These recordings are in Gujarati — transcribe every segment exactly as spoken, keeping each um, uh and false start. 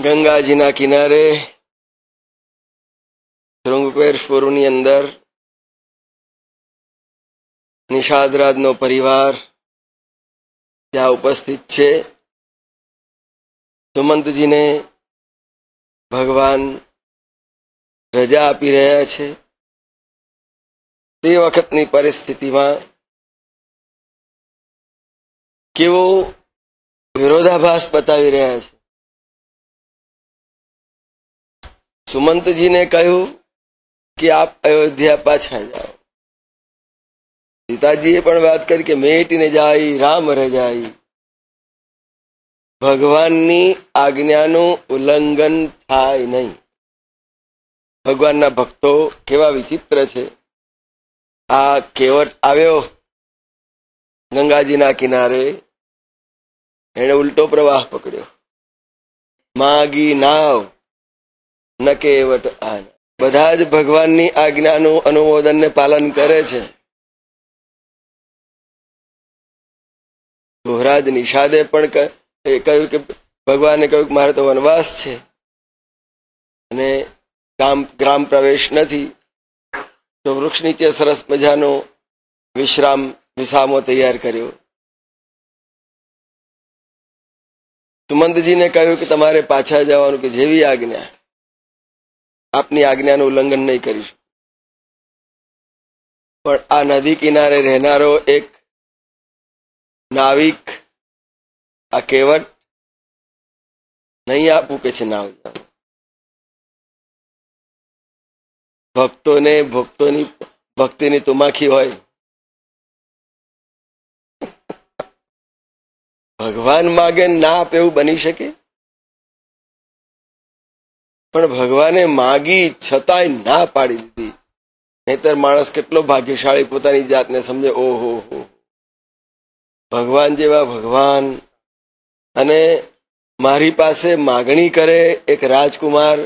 ગંગાજીના કિનારે શૃંગપેશપુરની અંદર નિષાદરાજનો પરિવાર ત્યાં ઉપસ્થિત છે. સુમંતજીને ભગવાન રજા આપી રહ્યા છે. તે વખતની પરિસ્થિતિમાં કેવો વિરોધાભાસ બતાવી રહ્યા છે. સુમંતજીને કહ્યું કે આપ અયોધ્યા પાછા જાઓ. સીતાજીએ પણ વાત કરી કે મેટીને જાય રામ રજાઈ. ભગવાનની આજ્ઞાનું ઉલ્લંઘન થાય નહીં. ભગવાનના ભક્તો કેવા વિચિત્ર છે. આ કેવટ આવ્યો ગંગાજીના કિનારે, એણે ઉલટો પ્રવાહ પકડ્યો. માગી નાવ ન કેવટ આન. બધા જ ભગવાનની આજ્ઞાનું અનુમોદનને પાલન કરે છે. ગોહરાજ નિષાદે પણ કહ્યું કે ભગવાને કહ્યું કે મારે તો વનવાસ છે અને ગામ ગ્રામ પ્રવેશ નથી, તો વૃક્ષ નીચે સરસ મજાનો વિશ્રામ વિસામો તૈયાર કર્યો. સુમંતજીને કહ્યું કે તમારે પાછા જવાનું, કે જેવી આજ્ઞા, આપની આજ્ઞાનું ઉલ્લંઘન નહીં કરીશું. પણ આ નદી કિનારે રહેનારો એક નાવિક, આ કેવટ, નહીં આપું કે છે નાવ. ભક્તોને ભક્તોની ભક્તિની તુમાખી હોય. ભગવાન માગે ના આપે એવું બની શકે? પણ ભગવાને માગી છતાંય ના પાડી દીધી. નહીતર માણસ કેટલો ભાગ્યશાળી પોતાની જાતને સમજે. ઓહો હો, ભગવાન જેવા ભગવાન, અને મારી પાસે માગણી કરે એક રાજકુમાર,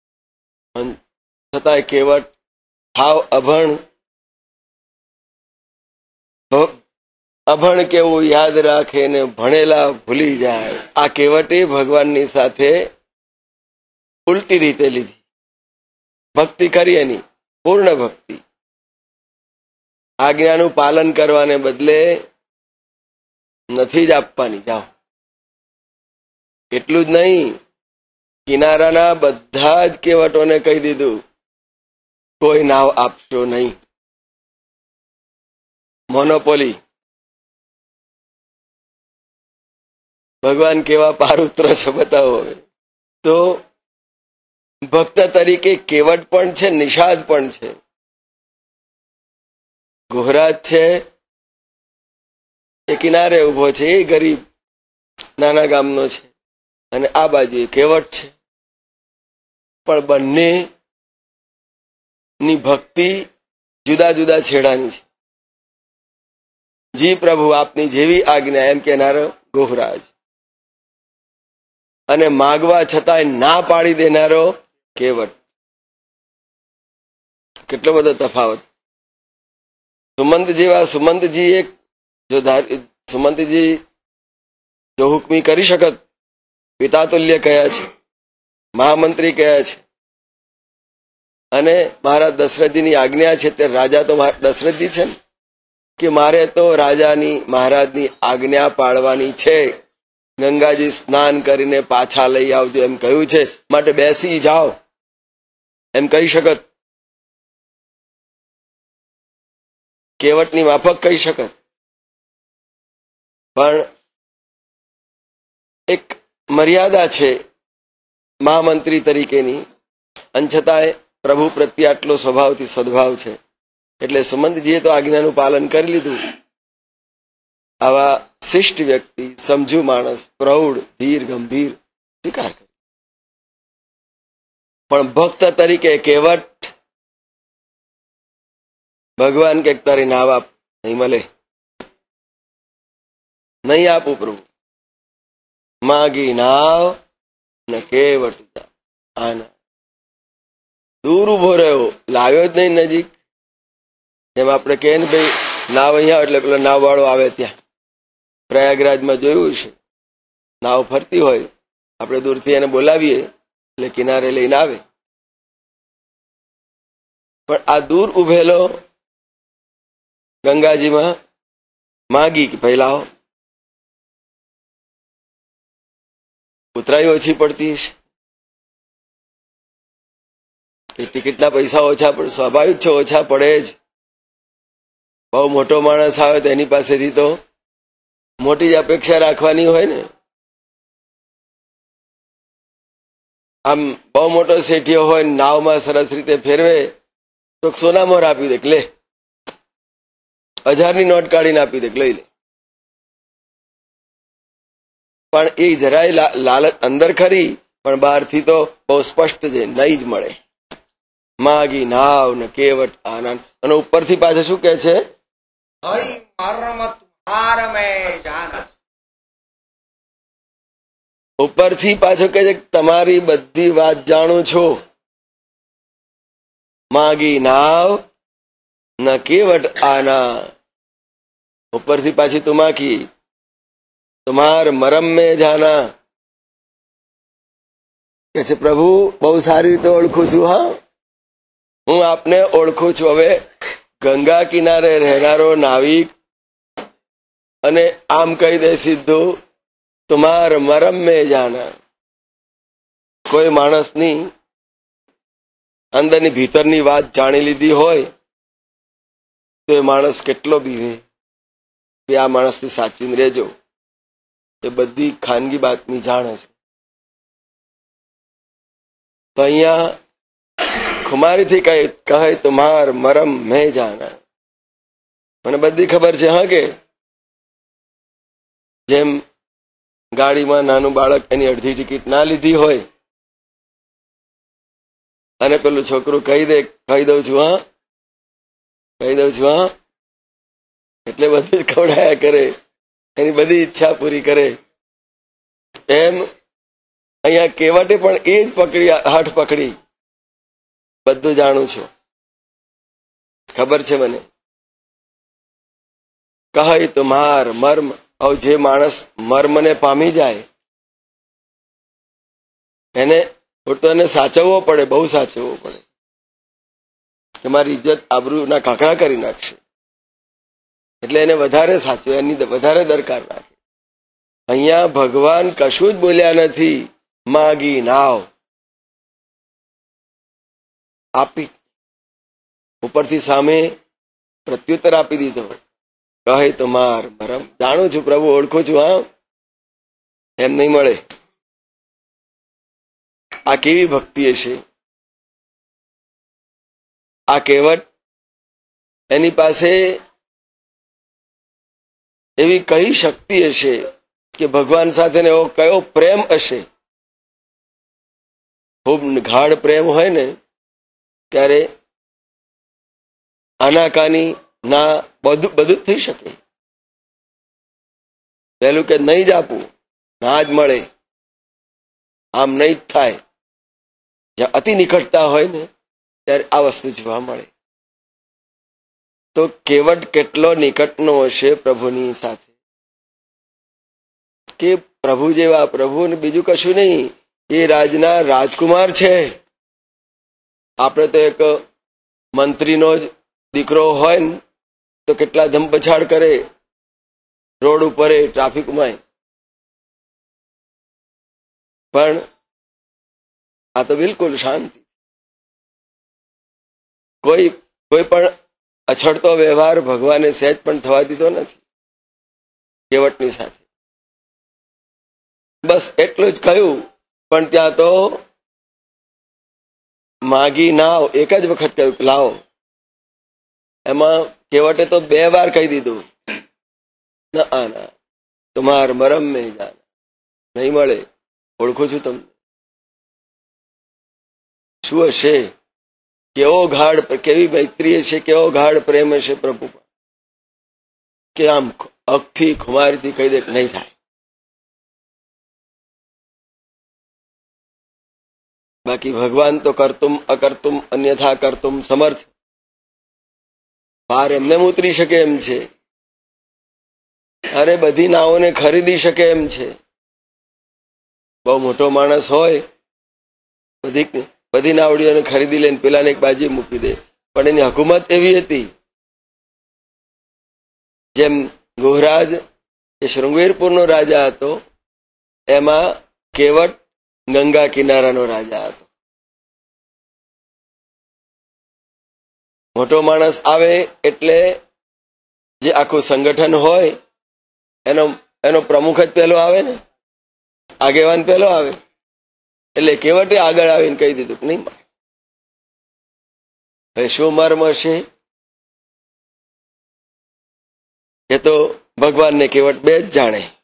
છતાંય કેવટ હાવ અભણ. અભણ કેવું યાદ રાખે ને ભણેલા ભૂલી જાય. આ કેવટે ભગવાનની સાથે ઉલટી રીતે લીધી. ભક્તિ કરી એની પૂર્ણ ભક્તિ, આજ્ઞાનું પાલન કરવાને બદલે નથી જ આપવાની. જાઓ. એટલું જ નહીં, કિનારાના બધા જ કેવટોને કહી દીધું કોઈ નાવ આપશો નહીં. મોનોપોલી. ભગવાન કેવા પારુત્ર છે બતાવો. હવે તો ભક્ત તરીકે કેવટ પણ છે, નિષાદ પણ છે. ગોહરાજ છે એ કિનારે ઉભો છે, એ ગરીબ નાના ગામનો છે, અને આ બાજુ કેવટ છે. પણ બંને ની ભક્તિ જુદા જુદા છેડાની છે. જી પ્રભુ આપની જેવી આજ્ઞા, એમ કહેનારો ગોહરાજ, અને માગવા છતાંય ના પાડી દેનારો કેવટ. કેટલો બધો તફાવત. સુમંત જેવા સુમંતજી એક જો સુમંતજી જો હુકમી કરી શકત, પિતાતુલ્ય કયા છે, મહામંત્રી કયા છે, અને મહારાજ દશરથજીની આજ્ઞા છે. તે રાજા તો દશરથજી છે ને, કે મારે તો રાજાની મહારાજની આજ્ઞા પાળવાની છે. ગંગાજી સ્નાન કરીને પાછા લઈ આવજો એમ કહ્યું છે, માટે બેસી જાઓ એમ કહી શકત. કેવટની માફક કહી શકત. પણ એક મર્યાદા છે મહામંત્રી તરીકેની, અને છતાંય પ્રભુ પ્રત્યે આટલો સ્વભાવથી સદભાવ છે. એટલે સુમંતજીએ તો આજ્ઞાનું પાલન કરી લીધું. આવા શિષ્ટ વ્યક્તિ, સમજુ માણસ, પ્રૌઢ, ધીર, ગંભીર સ્વીકાર કરે. પણ ભક્ત તરીકે કેવટ, ભગવાન કે તારી નાવ આપ, નહીં મળે, નહીં આપું પ્રભુ. માગી નાવ ને કેવટ આના. દૂર ઉભો રહ્યો, લાવ્યો જ નહીં નજીક. જેમ આપણે કહે ને ભાઈ નાવ અહીંયા, એટલે પેલો નાવ વાળો આવે ત્યાં. પ્રયાગરાજમાં જોયું છે, નાવ ફરતી હોય આપણે દૂરથી એને બોલાવીએ એટલે કિનારે લઈને આવે. પણ આ દૂર ઉભેલો ગંગાજીમાં માગી કે પહેલા ઉતરાઈ ઓછી પડતી હશે, ટિકિટના પૈસા ઓછા પડે, સ્વાભાવિક છે ઓછા પડે જ. બહુ મોટો માણસ આવે તો એની પાસેથી તો મોટી જ અપેક્ષા રાખવાની હોય ને. આમ બહુ મોટો શેઠિયો હોય નાવમાં સરસ રીતે ફેરવે તો સોનામોર આપી દે, લે હજારની નોટ કાઢીને આપી દે, લઈ લે. પણ એ જરાય લાલચ અંદર ખરી, પણ બહારથી તો બહુ સ્પષ્ટ છે, નહીં જ મળે. માગી નાવ ને કેવટ આનંદ. અને ઉપરથી પાછળ શું કે છે? ઉપરથી પાછો કે છે તમારી બધી વાત જાણું છું. માગી નાવ ન કેવટ આના. ઉપરથી પાછી તુમાકી તુમાર મરમ મેં જાના. કે છે પ્રભુ બહુ સારી રીતે ઓળખું છું. હા, હું આપને ઓળખું છું. હવે ગંગા કિનારે રહેનારો નાવિક અને આમ કહી દે સીધું તુમાર મરમ મેં જાના. કોઈ માણસની અંદરની ભીતરની વાત જાણી લીધી હોય તો એ માણસ કેટલો બીવે કે આ માણસથી સાચવીને રહેજો. એ બધી ખાનગી બાતમી જાણે છે. તો અહીંયા ખુમારીથી કહે કહે તુમાર મરમ મેં જાના. મને બધી ખબર છે. હા, કે જેમ ગાડીમાં નાનું બાળક એની અડધી ટિકિટ ના લીધી હોય અને પેલું છોકરું કહી દે કહી દઉં છું હા કહી દઉં છું હા એટલે બધું જ ખવડાયા કરે, એની બધી ઈચ્છા પૂરી કરે. એમ અહીંયા કેવટે પણ એ જ પકડી હાથ પકડી બધું જાણું છું, ખબર છે મને. કહે તો માર મર્મ. હવે જે માણસ મર્મને પામી જાય એને તો એને સાચવવો પડે, બહુ સાચવવો પડે. તમારી ઇજ્જત આબરૂના કાંકરા કરી નાખશે. એટલે એને વધારે સાચવે, એની વધારે દરકાર રાખે. અહીંયા ભગવાન કશું જ બોલ્યા નથી. માગી નાવ આપી, ઉપરથી સામે પ્રત્યુત્તર આપી દીધો. કહે તો માર મરમ. જાણું છું પ્રભુ, ઓળખું છું. હા, એમ નહીં મળે. આ કેવી ભક્તિ હશે. આ કેવટ એની પાસે એવી કઈ શક્તિ હશે કે ભગવાન સાથે એવો કયો પ્રેમ હશે. ખૂબ ગાઢ પ્રેમ હોય ને ત્યારે આનાકાની ના બધું બધું થઈ શકે. પેલું કે નહીં જ આપવું, ના જ મળે, આમ નહીં જ થાય. જ્યાં અતિ નિકટતા હોય ને ત્યારે આ વસ્તુ જોવા મળે. તો કેવટ કેટલો નિકટનો હશે પ્રભુની સાથે કે પ્રભુ જેવા પ્રભુ ને બીજું કશું નહીં. એ રાજના રાજકુમાર છે. આપણે તો એક મંત્રીનો જ દીકરો હોય ને તો કેટલા ધમપછાડ કરે રોડ ઉપર, ટ્રાફિકમાં. પણ આ તો બિલકુલ શાંતિ. કોઈ કોઈ પણ અછડતો વ્યવહાર ભગવાને સહેજ પણ થવા દીધો નથી કેવટની સાથે. બસ એટલું જ કહ્યું. પણ ત્યાં તો માગી નાવ એક જ વખત કહ્યું લાવો. એમાં કેવટે તો બે વાર કહી દીધું ના ના તમાર મરમ મેં જાના. નહીં મળે, ઓળખું છું તમને. શું હશે, કેવો ગાઢ, કેવી મૈત્રી હશે, કેવો ગાઢ પ્રેમ હશે પ્રભુ કે આમ અખથી ખુમારીથી કહી દે નહીં થાય. બાકી ભગવાન તો કરતુમ અકર્તુમ અન્યથા કરતુમ સમર્થ. પાર એમને ઉતરી શકે એમ છે. અરે બધી નાવોને ખરીદી શકે એમ છે. બહુ મોટો માણસ હોય, બધી બધી નાવડીઓને ખરીદી લઈને પેલાને એક બાજુ મૂકી દે, પણ એની હકુમત એવી હતી જેમ ગુહરાજ એ શૃંગવીરપુરનો રાજા હતો, એમાં કેવટ ગંગા કિનારાનો રાજા હતો. મોટો માણસ આવે એટલે જે આખું સંગઠન હોય એનો એનો પ્રમુખ જ પહેલો આવે ને, આગેવાન પહેલો આવે. એટલે કેવટે આગળ આવીને કહી દીધું કે નહીં. હવે શું મર્મ હશે એ તો ભગવાનને કેવટ બે જ જાણે.